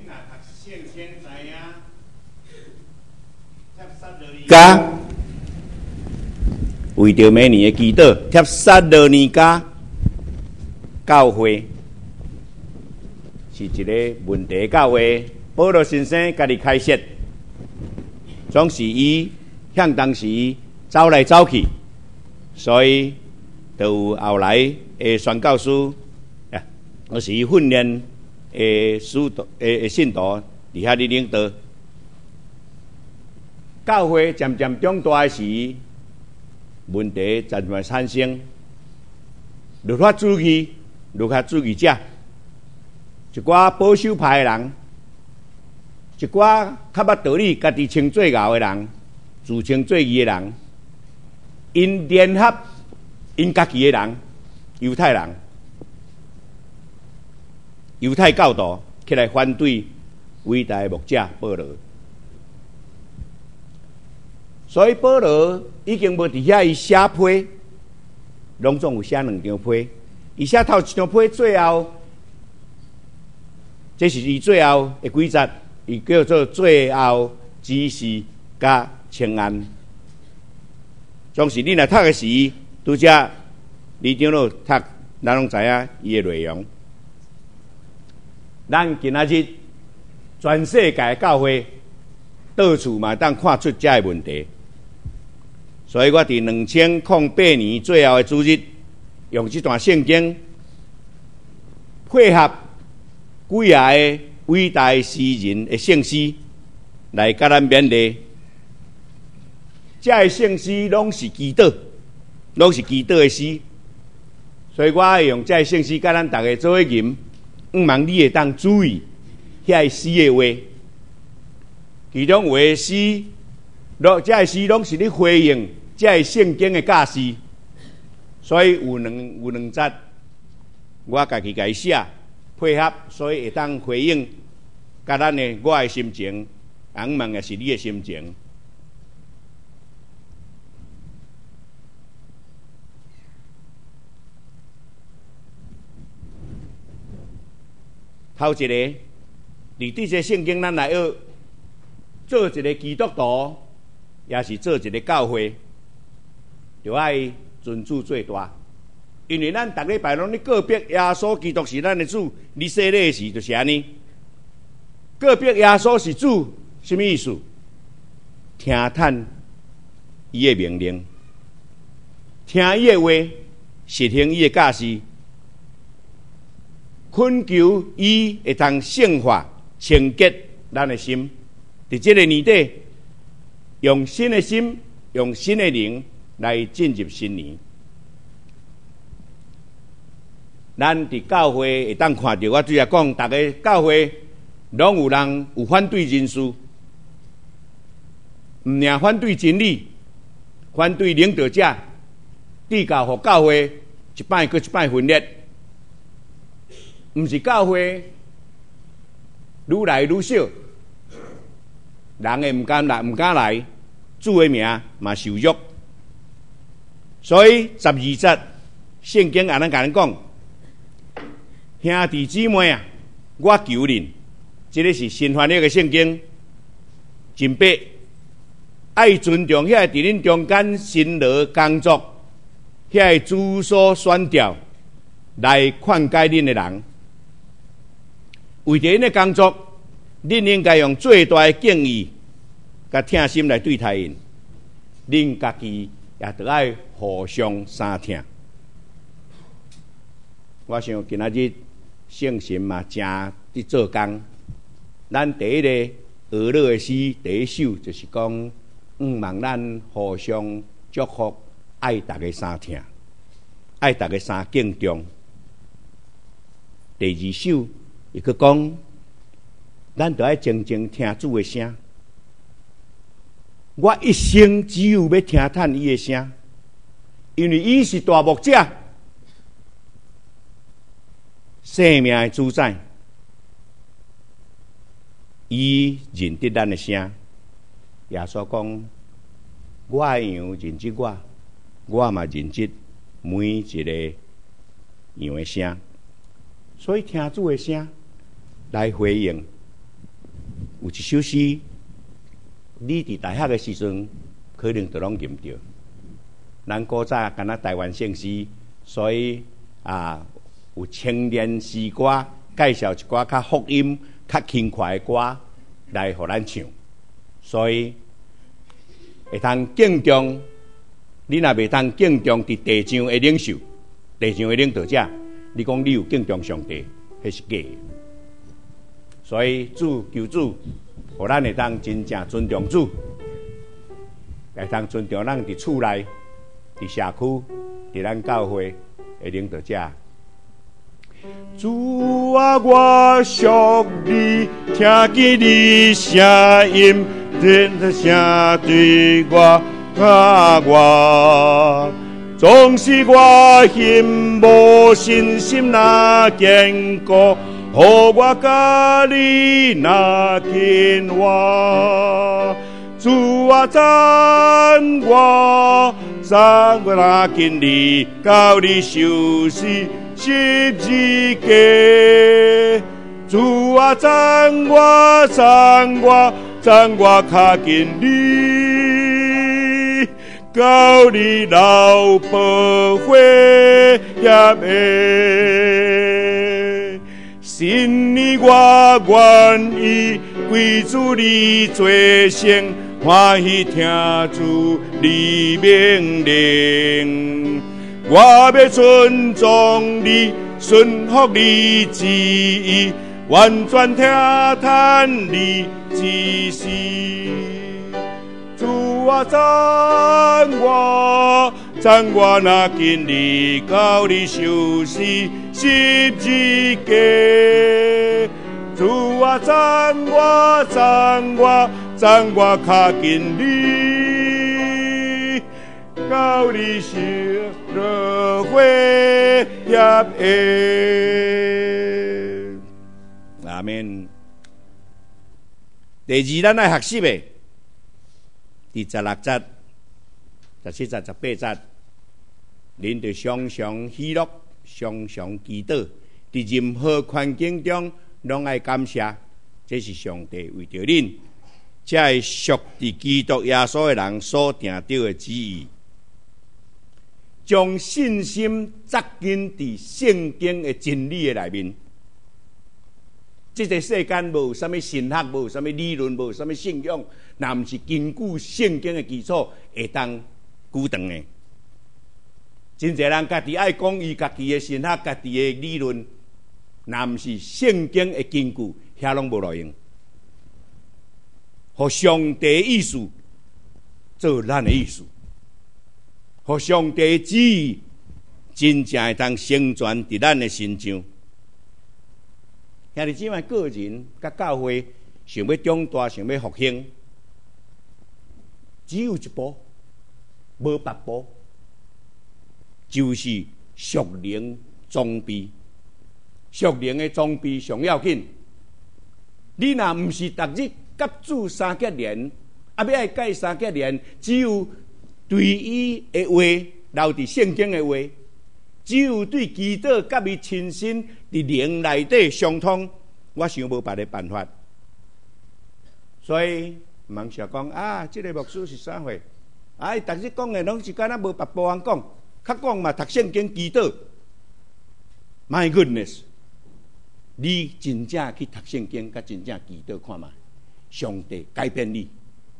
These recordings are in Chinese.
加为着每年的祈祷，帖撒罗尼迦教会是一个问题教会。保罗先生家己开设，总是伊向当时走来走去，所以就有后来的宣教师，我是伊训练的使徒信徒伫遐咧领导。教会渐渐长大时，问题渐渐产生，律法主义、律法主义者，一寡保守派的人，一寡较捌道理、家己称做牛的人，自称做义的人，因联合因家己的人，犹太人、犹太教徒起来反对伟大的牧者保罗。所以保罗已经无伫遐伊写批，拢总有写2张批。伊写头一张批，最后这是伊最后的几节，伊叫做最后指示甲请安。总是你若读的时，拄则李长老读，咱拢知影伊的内容。咱今仔日全世界教会到处嘛当看出这个问题。所以我伫2008年最后的主日，用这段圣经配合几下的伟大的诗人的圣诗来甲咱勉励。这个圣诗拢是祈祷，拢是祈祷的诗，所以我会用这个圣诗甲咱大家做伙吟，希望你会当注意遐诗的话，其中有的诗，这个诗拢是咧回应这是圣经的教示，所以有两节，我家己家写配合，所以会当回应甲咱的我的心情，希望也是你的心情。头一个，伫这些圣经，咱来要做一个基督徒，也是做一个教会。就爱尊主最大，因为咱逐礼拜拢咧告别耶稣基督是咱的主，你洗礼时就是安尼。告别耶稣是主，什么意思？听叹伊的命令，听伊的话，实行伊的教示，恳求伊会当圣化、清洁咱的心。伫这个年底，用新的心，用新的灵。来进入新年，咱伫教会会当看到，我拄则讲，大家教会拢有人有反对人士，毋领反对真理，反对领导者，递教互教会一摆搁一摆分裂，毋是教会愈来愈少，人也毋敢来，主的名嘛受辱。所以12节圣经安尼甲咱讲，兄弟姊妹啊，我求恁，这个是新翻译的圣经，真白，爱尊重遐伫恁中间辛劳工作，遐主所选调来劝解恁的人，为着因的工作，恁应该用最大的敬意甲疼心来对待因，恁家己也得爱互相相听。我想今仔日圣神嘛正伫做工。咱第一个俄勒的诗第一首就是讲，望咱互相祝福，爱大家相听，爱大家相敬重。第二首伊去讲，咱得爱静静听主的声。我一生只有要听叹伊的声，因为伊是大牧者，生命的主宰，伊认得咱的声。耶稣讲，我的羊认得我，我嘛认得每一个羊的声。所以听主的声来回应， 有一首诗，你伫大学的时阵，可能都拢念着。咱古早敢若台湾姓诗，所以有青年诗歌介绍一寡较福音、较轻快的歌来互咱唱，所以会通敬重。你若袂通敬重伫地上的领袖、地上的领导者，你讲你有敬重上帝，迄是假的。所以主求主，互咱会当真正尊重主，会当尊重咱伫厝内、伫社区、伫咱教会的领导者。主啊，我属你，听见你声音，真声对我，总是我心无信心那坚固，予我甲你那紧活。主啊，赞我那紧你，到你受死十字架。主啊，赞我较紧你，到你流宝血业的。心里我愿意归主你做成，欢喜听主你命令。我要尊重你，顺服你旨意，完全听叹你指示。主啊，赞我那紧你，到你受死十字架。主啊，赞我较紧你，到你受热火业的。阿们。第二，咱爱学习的，第16节、17节、18节，恁就常常喜乐，常常祈祷，伫任何环境中拢爱感谢，这是上帝为着恁，才会属伫基督耶稣的人所定着的旨意，将信心扎根伫圣经的真理的内面。这个世间无有啥物神学，无有啥物理论，无有啥物信仰，若毋是根据圣经的基础，会当久长的。真侪人家己爱讲伊家己的神学、家己的理论，若毋是圣经的根据，遐拢无路用。互上帝的意思做咱的意思，互上帝的旨意真正会当成全伫咱的身上。兄弟姊妹，个人甲教会想要长大、想要复兴，只有一步，无别步，就是属灵装备。属灵的装备上要紧。你若毋是逐日甲主三结连，要爱解三结连，只有对伊的话留伫圣经的话。只有对基督甲伊亲身伫灵内底相通，我想无别的办法。所以毋通想讲这个牧师是啥货？伊逐日讲的拢是敢若无别步通讲，较讲嘛读圣经基督。My goodness， 你真正去读圣经，甲真正基督看嘛？上帝改变你，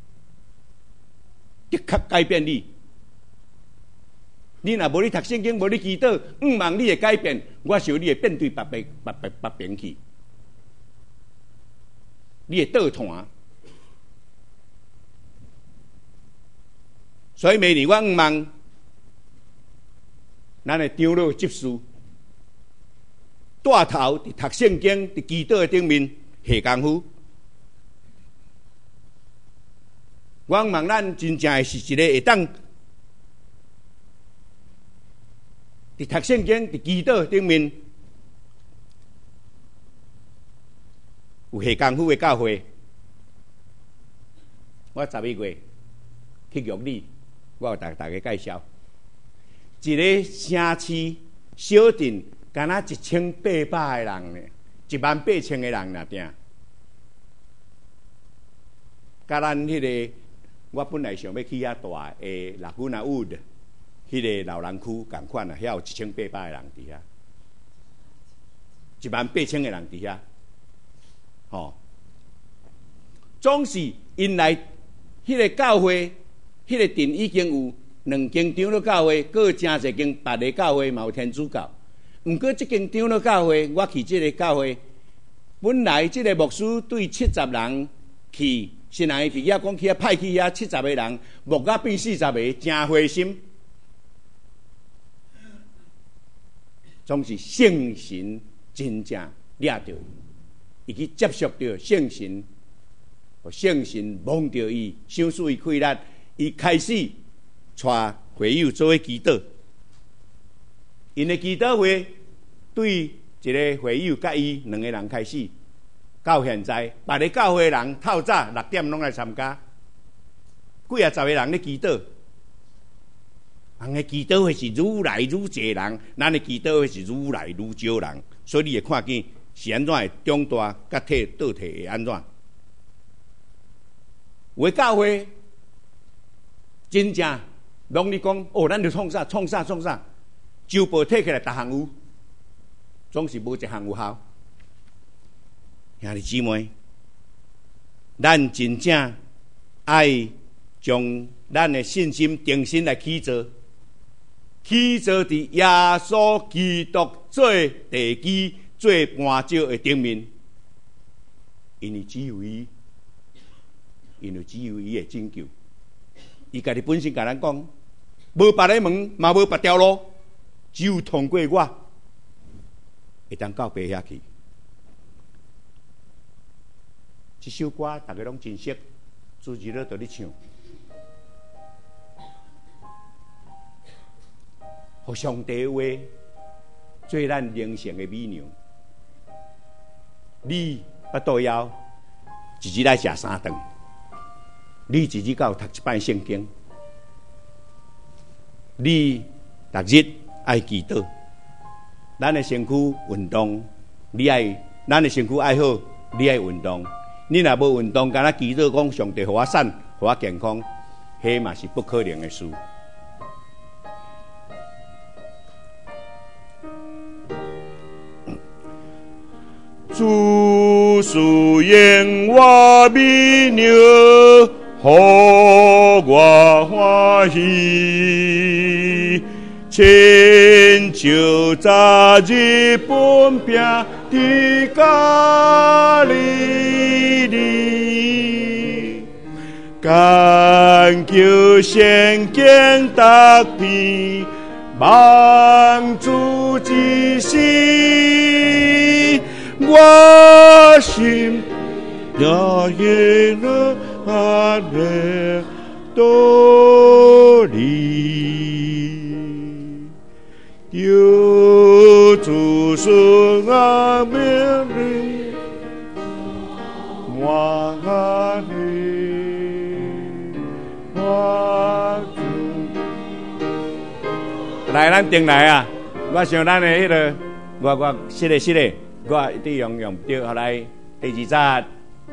的确改变你。你若无你读圣经，无你祈祷，毋望你会改变，我想你会变对别边去，你会倒弹。所以明年我毋望咱的长老执事带头伫读圣经、伫祈祷的顶面下功夫。我毋望咱真正是一个会当伫读圣经、伫祈祷顶面有下功夫的教会。我11月去玉里，我有大家介绍，一个城市小镇，敢若1800个人呢，18000个人那定。 甲咱迄个，我本来想要去遐大的Laguna Wood， 迄个老人区共款啊，遐有1800个人伫遐，18000个人伫遐，吼。总是因来迄个教会，迄个镇已经有2间长老教会，搁有真侪间别个教会嘛有天主教。毋过即间长老教会，我去即个教会，本来即个牧师对70人去，新人伊伫遐讲去遐派去遐70个人，牧甲变40个，真灰心。总是圣神真正抓着伊，伊去接受着圣神。圣神蒙着伊，想使伊开力，伊开始带会友做祈祷。因的祈祷会对一个会友甲伊2个人开始，到现在，别个教会人透早6点拢来参加，几啊10个人咧祈祷。人的祈祷会是愈来愈侪人，咱的祈祷会是愈来愈少人，所以你会看见是安怎会长大，甲退倒退会安怎？有的教会真正拢你讲哦，咱就创啥，周报摕起来，逐项有，总是无一项有效。兄弟姊妹，咱真正爱将咱的信心定心来起造伫耶稣基督做地基、做磐石的顶面，因为只有伊会拯救。伊家己本身甲咱讲，无别个门，嘛无别条路，只有通过我，会当到白遐去。这首歌大家拢真熟，朱志乐在咧唱，互上帝话做咱灵性的美娘。你巴肚枵，一日来食3顿。你一日到读一摆圣经，你逐日爱祈祷，咱的身躯运动，咱的身躯爱好，你爱运动。你若无运动，敢若祈祷讲上帝互我瘦，互我健康，迄嘛是不可能的事。主使用我美娘，互我欢喜，亲像昨日本拼的加利利，感求圣经特别帮助之心，我心也因了阿列多里，有主是阿命令，我阿里，我主。来，咱定来啊！我想咱的迄个，我是的，我一定用对，后来第2节。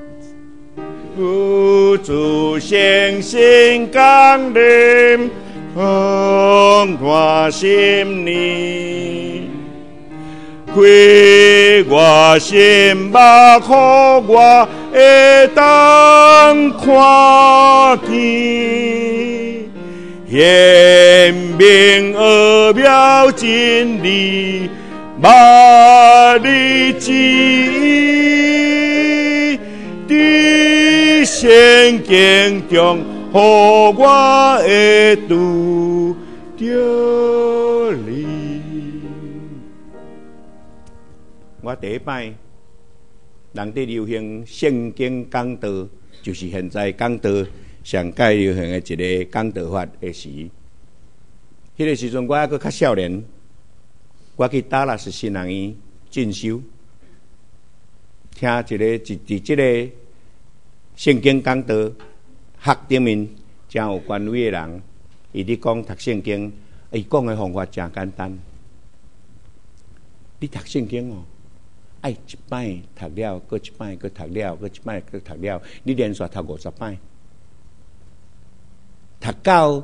主圣心降临，我心里，开我心目，互我会当看见，显明奥妙真理，万里之意。圣经中，互我会拄着你。我第一摆人伫流行圣经讲道，就是现在讲道上界流行的一个讲道法的时。迄个时阵，我还阁较少年，我去达拉斯新人院进修，听一个圣经讲道学顶面真有权威的人，伊咧讲读圣经，伊讲的方法真简单。你读圣经哦， 爱一摆读了，搁一摆搁读了，搁一摆搁读了，你连续读50摆，读到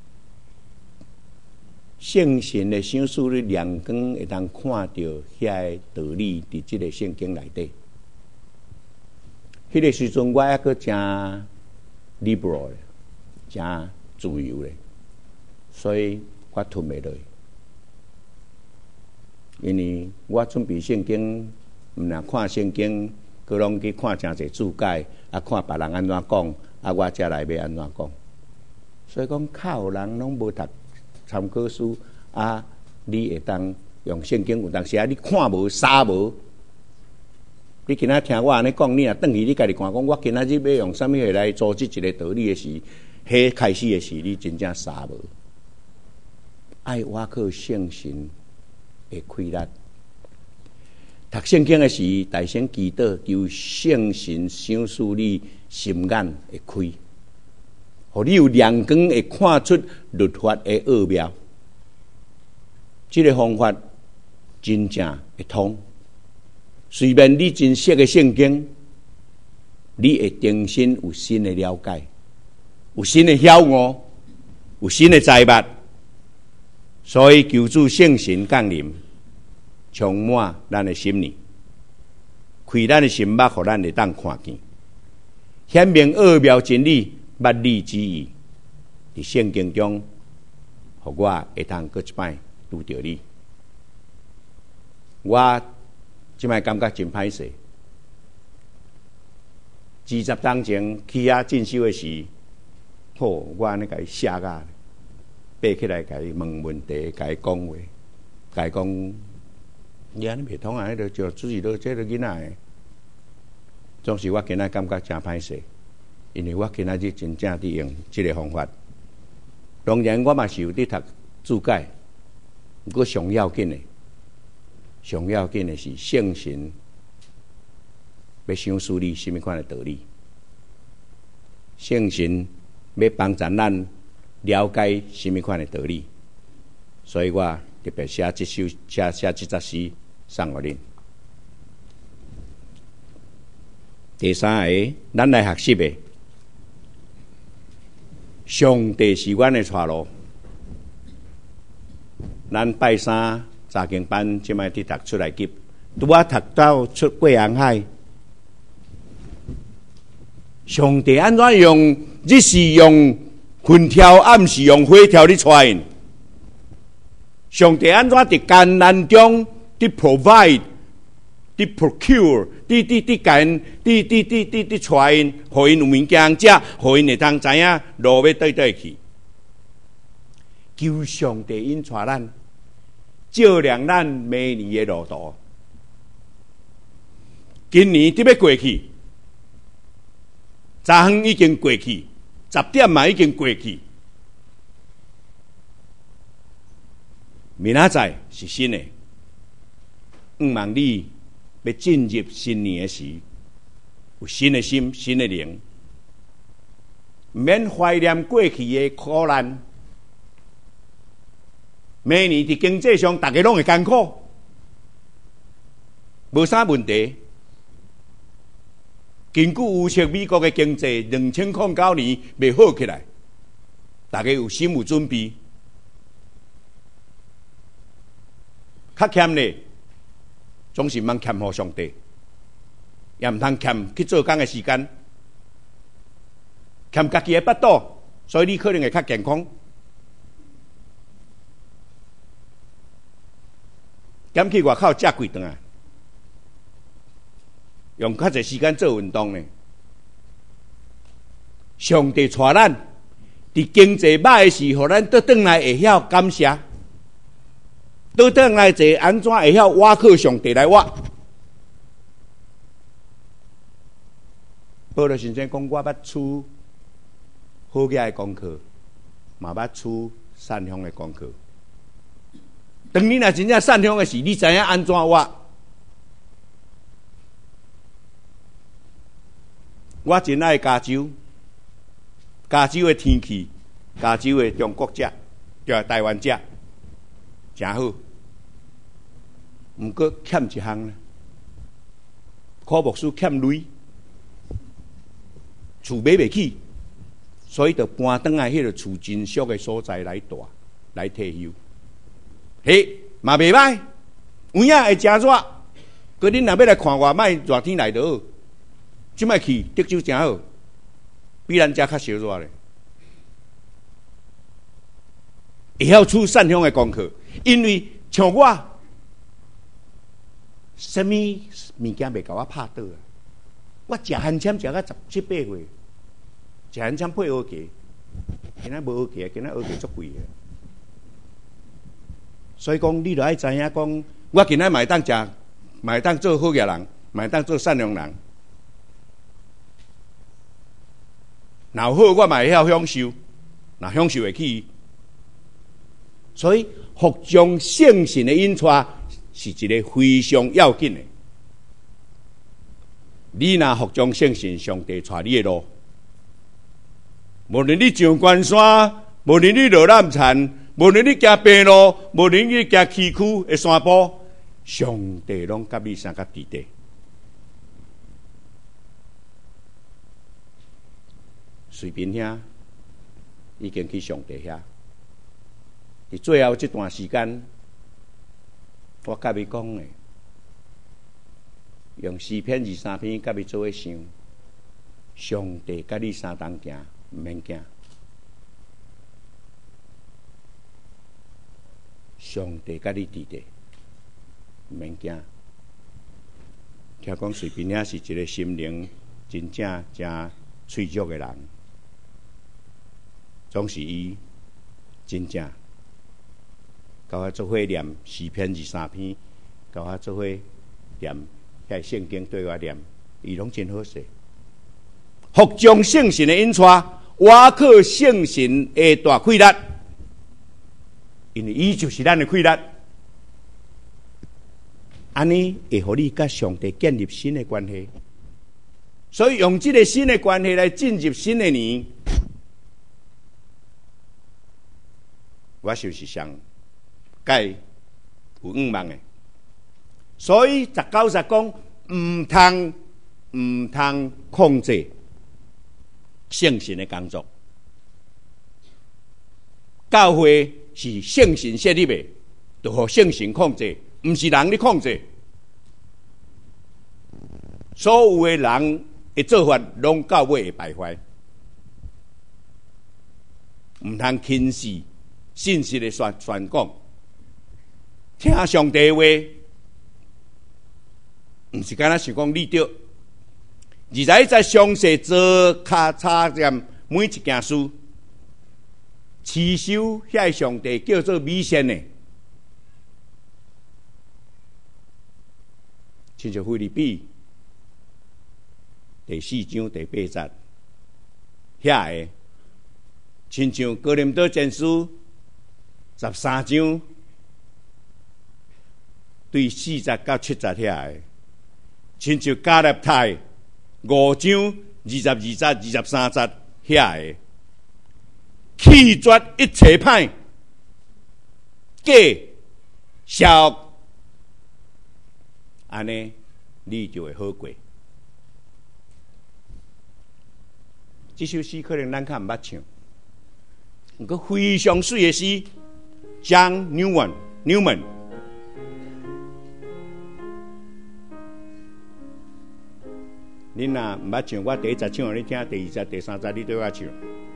圣神的赏赐你亮光，会当看到遐道理伫即个圣经内底。迄个时阵，我还阁真 liberal 咧，真自由咧，所以我吞袂落去。因为我准备圣经，毋若看圣经，佮拢去看诚侪注解，啊，看别人安怎讲，啊，我才来要安怎讲。所以讲，较有人拢无读参考书，啊，你会当用圣经有当时啊，你看无、杀无。你今仔听我安尼讲，你若转去你家己看讲，我今仔日要用啥物货来组织一个道理的时，迄开始的时，你真正傻无？爱我靠圣神的开力，读圣经的时，大声祈祷，求圣神赏赐你心眼会开，互你有亮光会看出律法的奥妙。这个方法真正会通。虽然你真熟的圣经，你会重新有新的了解，有新的晓悟，有新的财物，所以求主圣神降临，充满咱的心灵，开咱的心目，互咱会当看见，显明奥妙真理，捌你之意，伫圣经中，互我会当搁一摆拄着你，我。即摆感觉真歹势。20当前去遐进修的时，我安尼甲伊写啊，爬起来甲伊问题，甲伊讲话，甲伊讲，你安尼袂通啊！迄就自己都这个囡仔的，总是我今仔感觉真歹势，因为我今仔日真正伫用即个方法。当然，我嘛是有伫读注解，不过上要紧的。上要紧的是圣神要赏赐你什么款的道理，圣神要帮助咱了解什么款的道理，所以我特别写这则诗送给恁。第三个，咱来学习的，上帝是阮的出路，咱拜三。查经班即摆伫读出来级，拄啊读到出过红海。上帝安怎用？日是用云条，暗是用火条咧带因。上帝安怎伫艰难中伫 provide、伫 procure、伫甲因、伫带因，互因有物件食，互因会通知影路要对去。求上帝因带咱。照亮咱明年的路途。今年伫要过去，昨昏已经过去，10点嘛已经过去。明仔载是新的，望你要进入新年的时，有新的心、新的灵，免怀念过去的苦难。明年伫经济上，大家拢会艰苦，无啥问题。根据预测，美国的经济2009年袂好起来，大家有心有准备。较欠的，总是茫欠互上帝，也毋通欠去做工的时间，欠家己的腹肚，所以你可能会较健康。减去外口食几顿啊，用较侪时间做运动呢。上帝带咱伫经济歹的时候，咱倒转来会晓感谢，倒转来坐安怎会晓挖靠上帝来挖。保罗先生讲，我捌处好嘢的功课，嘛捌处善良的功课。当你若真正善良的时，你知影安怎挖？我真爱加州，加州的天气，加州的中国食，就台湾食，真好。毋过欠一项呢， 科牧师欠钱，厝买袂起，所以就搬转来迄个厝真俗的所在来住来退休。嘿，嘛袂歹，有影会真热。佮恁若要来看我，莫热天来就好。即摆去德州真好，比咱遮较烧热咧。会晓出善香的功课，因为像我，什么物件袂甲我拍倒啊？我食番签食到17、18岁，食番签配蚵鸡，今仔无蚵鸡，今仔蚵鸡足贵的。所以讲，你著爱知影讲，我今仔嘛会当食，嘛会当做好业人，嘛会当做善良人。若有好，我嘛会晓享受，若享受会起。所以，服从圣神的引带是一个非常要紧的。你若服从圣神，上帝带你的路，无论你上关山，无论你落烂田，无论你行平路，无论你行崎岖的山坡，上帝拢甲你相甲伫地。随便遐已经去上帝遐。伫最后这段时间，我甲你讲的，用诗篇23篇甲你做伙想，上帝甲你相同行，毋免惊。上帝甲你伫地，毋免惊。听讲随便遐是一个心灵真正真脆弱的人，总是伊真正。甲我做伙念诗篇23篇，甲我做伙念遐圣经对我念，伊拢真好势。服从圣神的引带，我靠圣神的大气力，因为伊就是咱的气力。安尼会互你甲上帝建立新的关系，所以用这个新的关系来进入新的年，我就是上。该有愿望的，所以19节讲唔通控制圣神的工作。教会是圣神设立的，就互圣神控制，唔是人咧控制。所有的人的做法，拢到尾会败坏，唔通轻视信息的宣讲。听上帝的话，毋是干那想讲你对，而且在详细做查验每一件事，持守遐上帝叫做美善的，亲像腓立比第4章第8节，遐个，亲像哥林多前书13章。对4节到7节遐个，亲像加勒太5章22节、23节遐个，弃绝一切歹，假笑，安尼你就会好过。这首诗可能咱较毋捌唱，不过非常水的诗 ，John Newman。恁若毋捌唱，我第1节唱互你听，第2节、第3节你对我唱。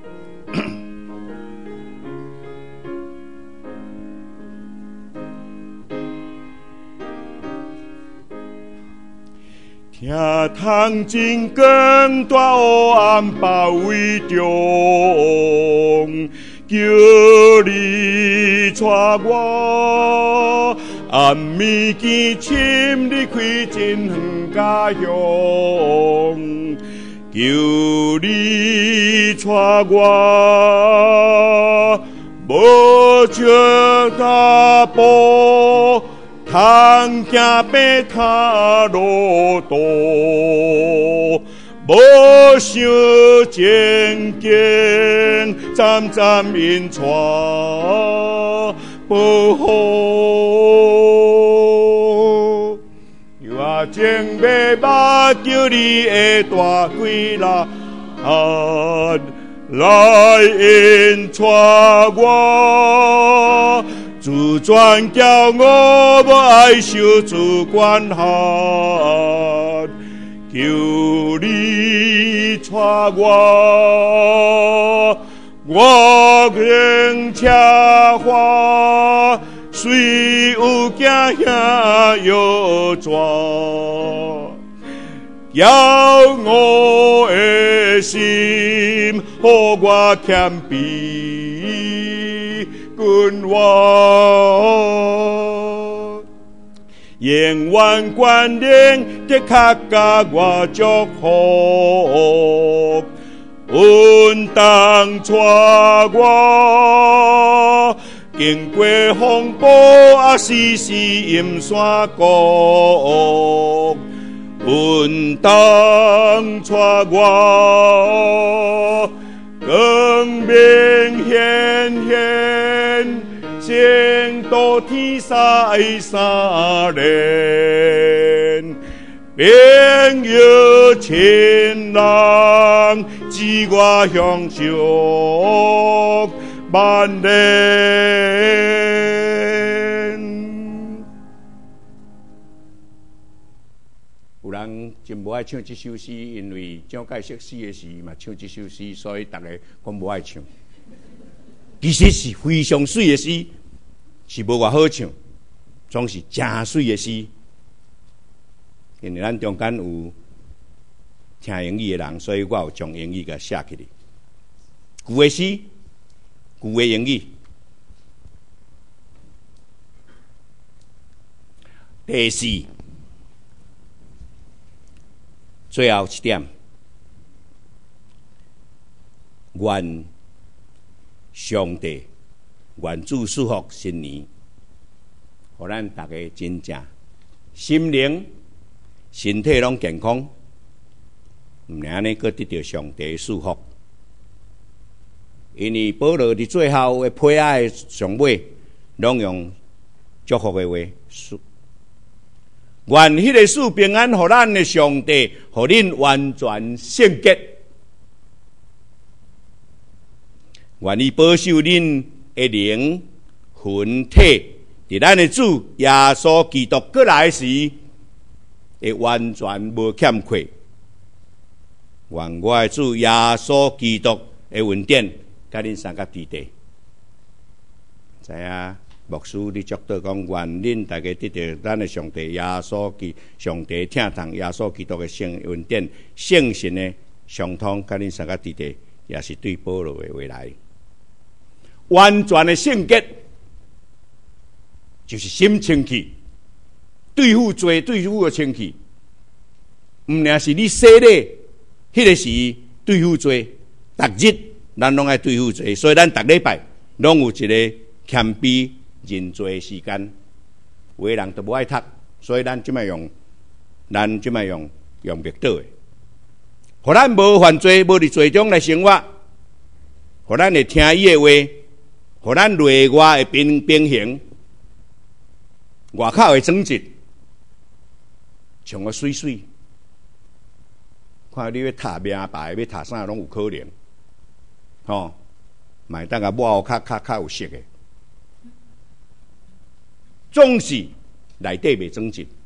听窗真光大黑暗包围中，叫你带我。暗暝见深你开真远家乡，求你带我，无着大步，通行白塔路途，无想前景，站站引带。保护，又情要目叫你的大鬼啦，来引带我，自尊叫我无爱受主管辖，求你带我仍车花，虽有惊吓又抓，叫我的心，予我谦卑君王，永远关联的确甲我祝福。稳当带我，经过风暴时时阴山谷，稳当带我，光明显现，成都天三连。朋友亲人，知我享受万年。有人真无爱唱这首诗，因为蒋介石死的时嘛唱这首诗，所以大家讲无爱唱。其实是非常水的诗，是无偌好唱，总是真水的诗。因为咱中间有听英语的人，所以我有将英语给写起来。旧的诗，旧的英语。第四，最后一点，愿上帝、愿主祝福新年，互咱大家真正心灵。身体拢健康，毋然呢，阁得到上帝的祝福。因为保罗伫最后的批哀上尾，拢用祝福的话说：愿迄个赐平安，互咱的上帝，互恁完全圣洁。愿意保守恁的灵魂体，伫咱的主耶稣基督过来时。会完全无欠缺，愿我的主耶稣基督的恩典，甲恁三甲伫地。知影牧师你祝祷讲，愿恁大家得到咱的上帝耶稣上帝听从耶稣基督的圣恩典、圣神的相通，甲恁三甲伫地，也是对保罗的未来。完全的圣洁，就是心清气。对付罪，对付的清气，毋然是你洗礼，迄个时对付罪，逐日咱拢爱对付罪，所以咱逐礼拜拢有一个谦卑认罪的时间。有的人都无爱读，所以咱即摆用密祷的，互咱无犯罪，无伫罪中来生活，互咱会听伊的话，互咱内外会平衡，外口会整洁。像个水水，看你要读名牌，要读啥拢有可能，吼，买当个抹较有色的，总是内底袂整洁，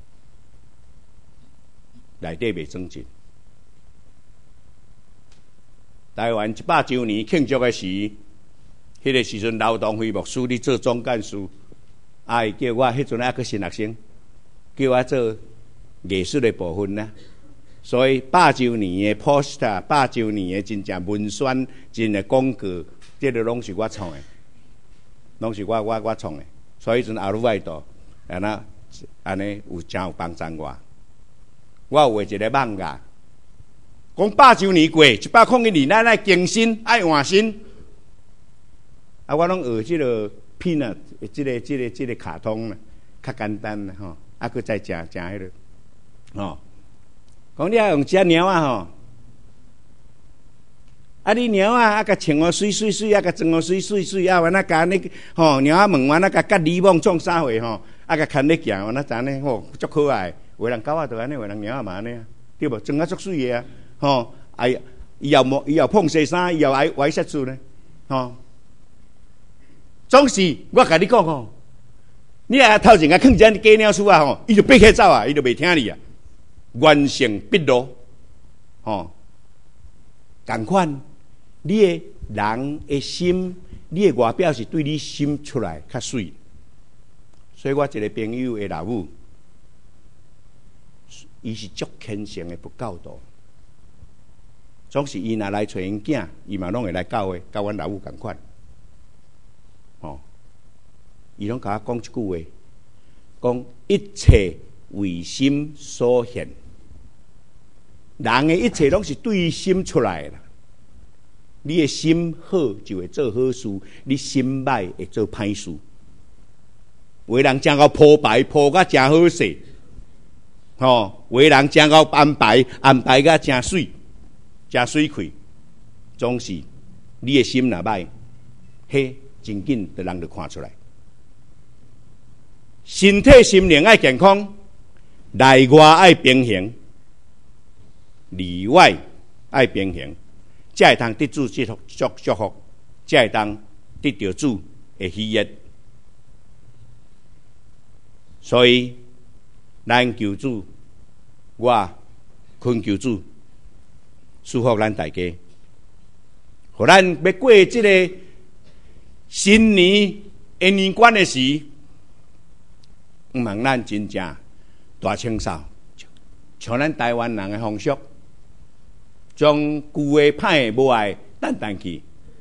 台湾100周年庆祝的时，迄个时阵劳动会牧师咧做总干事，会叫我迄阵还阁新学生，叫我做。艺术的部分呢，所以100周年的 poster、100周年的真正文宣、真的广告，这个拢是我创的，拢是我创的。所以阵后尾度，安尼有真有帮助我。我有画一个网架，讲100周年过，101年咱爱更新，爱换新。我拢学这个 peanut， 这个卡通呢，较简单啦吼，佫再正迄个。讲你要用遮猫啊你猫啊甲穿哦水水水，甲装哦水水水，完那甲你猫仔问完那甲割篱笆创啥货甲牵咧行，那咱咧足可爱， 有人狗仔就安尼，有人猫仔嘛安尼啊，对无？装啊足水个啊，吼！哎，伊又碰洗衫，伊又爱歪塞住呢，吼！总是我甲你讲吼，你啊头前啊囥只鸡鸟鼠啊吼，伊就爬起走啊，伊就袂听你啊，原形毕露，吼！同款，你的人的心，你的外表是对你心出来较水。所以我一个朋友的老母，伊是足虔诚的佛教徒，总是伊若来找因囝，伊嘛拢会来教会，教阮老母同款。吼，伊拢甲我讲一句话，讲一切为心所现。人的一切拢是对心出来的，你的心好就会做好事，你心歹会做歹事。为人真够铺排，铺甲真好势，吼！为人真够安排，安排甲真水，真水气。总是你的心若歹，嘿，真紧的人就看出来。身体心灵爱健康，内外爱平衡。里外爱平衡，才会通得主祝福，才会通得到主的喜悦。所以，咱求主，我恳求主，祝福咱大家，互咱要过这个新年的年关的时，毋望咱真正大清扫，像咱台湾人的风俗。将旧的、歹的、无爱淡去。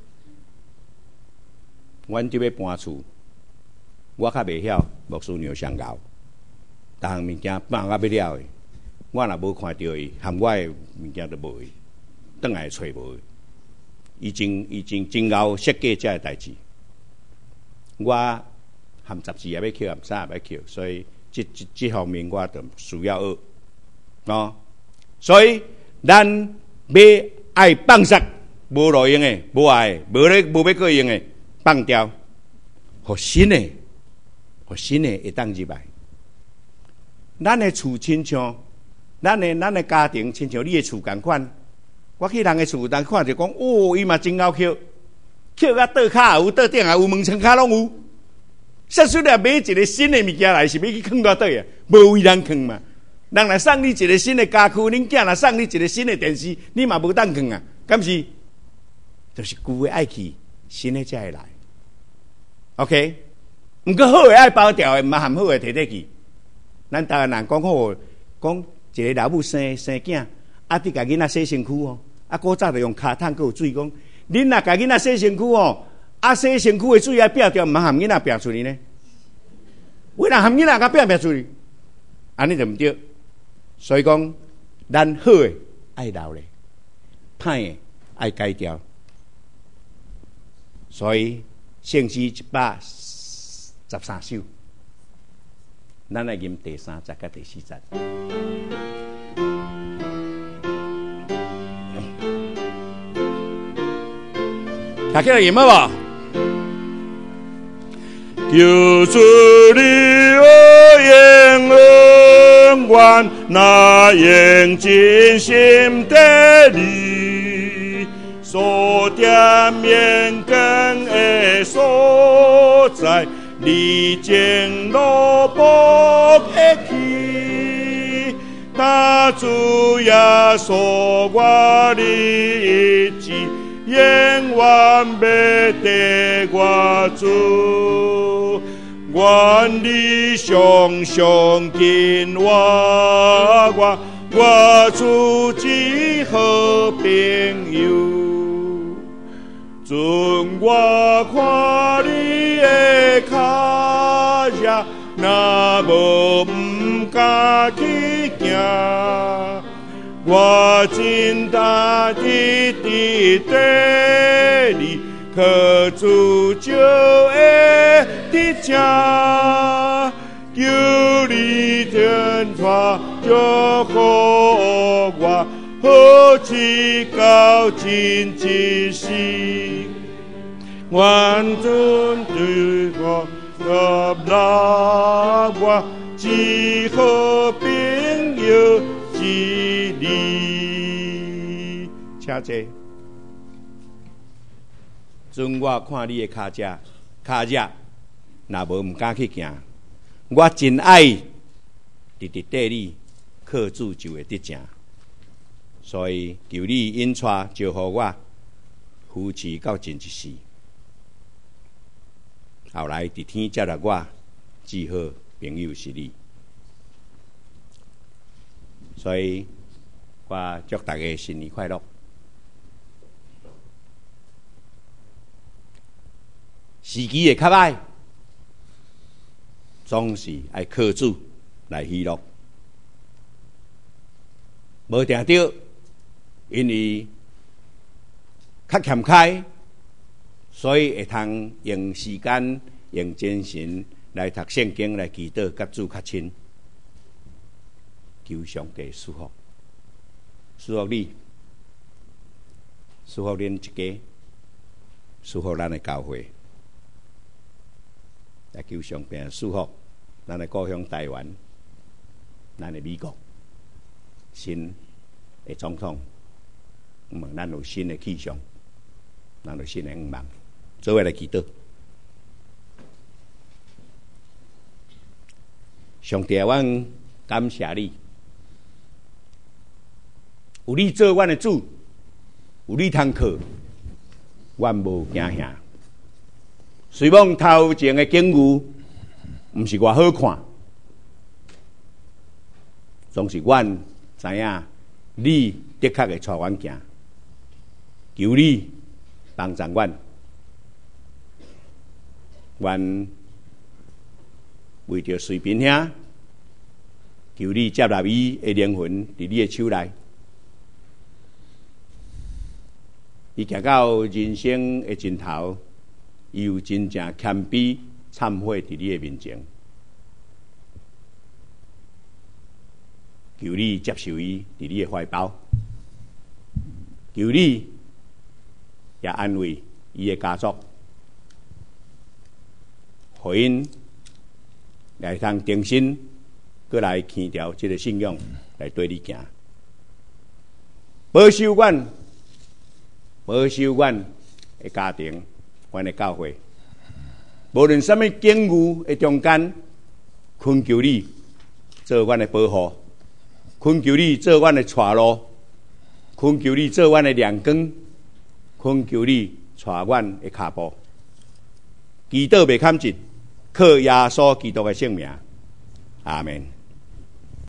阮伫要搬厝，我较袂晓牧师娘相熬，逐项物件搬到要了的，我若无看到伊，含我的物件都无伊，转来找无伊。伊真熬设计这个代志。我含杂志也要捡，含啥也要捡，所以这方面我就需要学哦。所以咱。要爱放杀无路用的、无爱的、无要过用的，放掉，互新的会当入来。咱的厝亲像，咱的家庭亲像你的厝共款。我去人的厝，人看就讲，哦，伊嘛真够捡，捡到倒骹也有，倒顶也有，门窗骹拢有。说出来买一个新的物件来，是要去放到倒啊？无为人放嘛。人来送你一个新的家具，恁囝来送你一个新的电视，你嘛无当放啊？敢是？就是旧的爱去，新的才会来。OK， 毋过好的爱包掉的，毋含好的摕得去。咱台湾人讲好，讲一个老母生囝，啊，伫家囡仔洗身躯哦，啊，古早就用骹桶佮有水讲，恁若家囡仔洗身躯哦，啊，洗身躯的水啊，摒掉，毋含囡仔摒出去呢？为人含囡仔甲摒出去，安尼就毋对。所以讲，咱好的爱留咧，歹的爱改掉。所以圣诗113首，咱来吟第3节甲第4节。大家来吟好无？求主你应恩愿，那应尽心的你，所点面根的所在，你经罗卜的去，那主耶稣我立志，永远要得我主。愿你常常紧我主之好朋友，准我看你的脚下，若无不敢去行，我真大的对你。可主就会的家，求你天传就好我，好去高进之心，完全对我合纳我，只好别。 一日。请坐。准我看你的脚热，若无唔敢去行。我真爱直直缀你，靠主就会得胜。所以求你引带招呼我，扶持到尽一世。后来伫天接纳我，至好朋友是你。所以我祝大家新年快乐。时机会较歹，总是爱靠主来喜乐。无定着，因为较欠开，所以会通用时间、用精神来读圣经、来祈祷，甲主较亲。求上帝祝福，祝福你，祝福恁一家，祝福咱的教会。来求上帝祝福咱的故乡台湾，咱的美国，新的总统，咱有新的气象，咱有新的愿望，做伙来祈祷。上帝，阮感谢你，有你做阮的主，有你通靠，阮无惊吓。虽望头前的景物毋是偌好看，总是阮知影你的确会带阮行，求你帮助阮。阮为着随便兄，求你接纳伊的灵魂伫你的手内，伊行到人生的尽头。伊有真正谦卑忏悔伫你的面前，求你接受伊伫你的怀抱，求你也安慰伊的家族，互因来通定心，搁来牵调这个信仰来对你行，保守阮的家庭。阮的教会，无论什么境遇的中间，恳求你做阮的保护，恳求你做阮的带路，恳求你做阮的亮光，恳求你带阮的脚步。祈祷袂堪尽，靠耶稣基督的圣名，阿门。